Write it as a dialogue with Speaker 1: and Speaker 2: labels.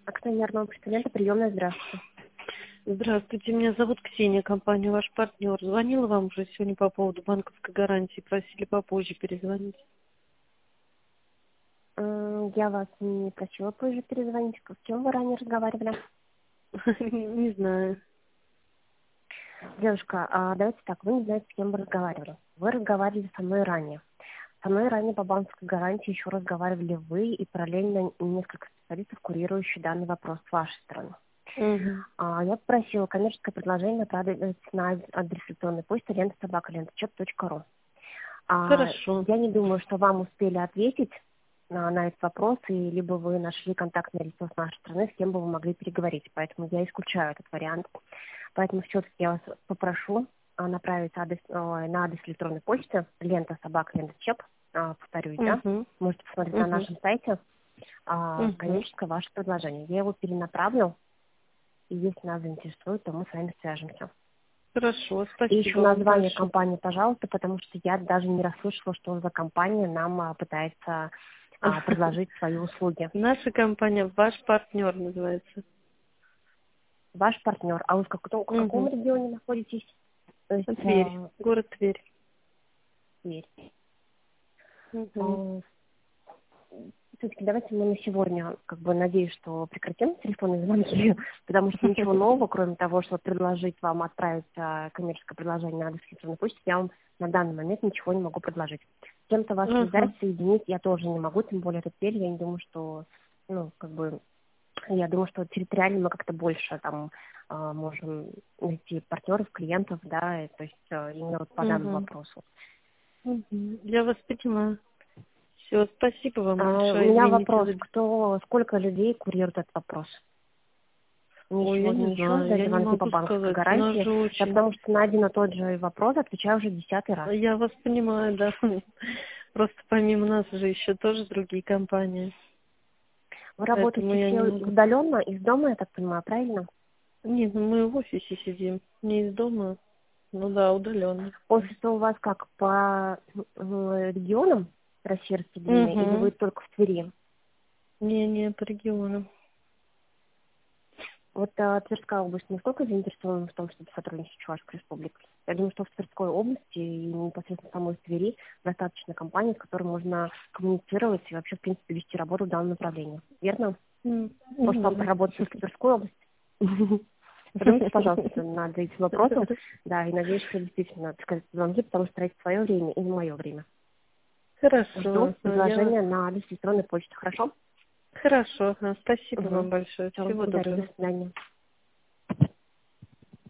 Speaker 1: Акционерного представителя приемная, здравствуйте.
Speaker 2: Здравствуйте, меня зовут Ксения, компания «Ваш партнер». Звонила вам уже сегодня по поводу банковской гарантии, просили попозже перезвонить.
Speaker 1: Я вас не просила позже перезвонить. С кем вы ранее разговаривали?
Speaker 2: Не знаю.
Speaker 1: Девушка, давайте так, вы не знаете, с кем вы разговаривали. Вы разговаривали со мной ранее. Со мной ранее по банковской гарантии еще разговаривали вы и параллельно несколько специалистов, курирующих данный вопрос с вашей стороны.
Speaker 2: Мгм.
Speaker 1: Я попросила коммерческое предложение направить на адрес электронной почты лента@ленточет.ру.
Speaker 2: Хорошо.
Speaker 1: Я не думаю, что вам успели ответить на этот вопрос, и либо вы нашли контактное лицо с нашей стороны, с кем бы вы могли переговорить. Поэтому я исключаю этот вариант. Поэтому все-таки я вас попрошу направить на адрес электронной почты лента@ленточет. Повторюсь, да?
Speaker 2: Мгм.
Speaker 1: Можете посмотреть на
Speaker 2: Мгм.
Speaker 1: нашем сайте
Speaker 2: Мгм.
Speaker 1: коммерческое ваше предложение. Я его перенаправлю, и если нас заинтересует, то мы с вами свяжемся.
Speaker 2: Хорошо,
Speaker 1: И
Speaker 2: спасибо
Speaker 1: еще
Speaker 2: вам
Speaker 1: название
Speaker 2: большое.
Speaker 1: компании, пожалуйста, потому что я даже не расслышала, что за компания нам пытается предложить свои услуги.
Speaker 2: Наша компания «Ваш партнер» называется.
Speaker 1: Ваш партнер. А вы в каком
Speaker 2: Мгм.
Speaker 1: регионе находитесь? То есть
Speaker 2: Тверь, город Тверь.
Speaker 1: Тверь.
Speaker 2: Мгм.
Speaker 1: Все-таки давайте мы на сегодня, надеюсь, что прекратим телефонные звонки, потому что ничего нового, кроме того, что предложить вам отправить коммерческое предложение на адрес электронной почты, я вам на данный момент ничего не могу предложить. С кем-то вас связать,
Speaker 2: Ага.
Speaker 1: соединить я тоже не могу, тем более это Тверь, я не думаю, что, я думаю, что территориально мы как-то больше там можем найти партнеров, клиентов, да, то есть именно вот по данному
Speaker 2: Мгм.
Speaker 1: вопросу.
Speaker 2: Мгм. Я вас понимаю. Все, спасибо вам
Speaker 1: У
Speaker 2: большое.
Speaker 1: меня
Speaker 2: Извините
Speaker 1: вопрос,
Speaker 2: за...
Speaker 1: сколько людей курирует этот вопрос? Мне
Speaker 2: Ой, я
Speaker 1: сегодня
Speaker 2: не
Speaker 1: еще
Speaker 2: знаю,
Speaker 1: сдали
Speaker 2: я не
Speaker 1: звонки по
Speaker 2: могу
Speaker 1: банковской
Speaker 2: сказать. У нас
Speaker 1: гарантии,
Speaker 2: же
Speaker 1: я
Speaker 2: очень...
Speaker 1: потому что на один и тот же вопрос отвечаю уже 10-й раз.
Speaker 2: Я вас понимаю, да. Просто помимо нас же еще тоже другие компании.
Speaker 1: Вы
Speaker 2: Поэтому
Speaker 1: работаете
Speaker 2: я не
Speaker 1: все
Speaker 2: могу.
Speaker 1: удаленно, из дома, я так понимаю, правильно?
Speaker 2: Нет, ну мы в офисе сидим. Не из дома. Ну да, удаленно.
Speaker 1: Офисы у вас как, по регионам России распределены, или вы
Speaker 2: Угу.
Speaker 1: только в Твери?
Speaker 2: Не, по регионам.
Speaker 1: Вот Тверская область насколько заинтересована в том, чтобы сотрудничать с Чувашской республикой? Я думаю, что в Тверской области и непосредственно самой Твери достаточно компаний, с которыми можно коммуницировать и вообще, в принципе, вести работу в данном направлении. Верно? Может, вам
Speaker 2: Мгм.
Speaker 1: проработать в Тверской области? Подумайте, пожалуйста, над этим вопросом. Да, и надеюсь, что действительно, так сказать, звонки, потому что тратить свое время и не мое время. Жду
Speaker 2: Хорошо. Я...
Speaker 1: предложения на адрес электронной почты. Хорошо?
Speaker 2: Хорошо. Спасибо
Speaker 1: Угу.
Speaker 2: вам большое.
Speaker 1: Все,
Speaker 2: Всего
Speaker 1: благодарю. До
Speaker 2: доброго.
Speaker 1: свидания.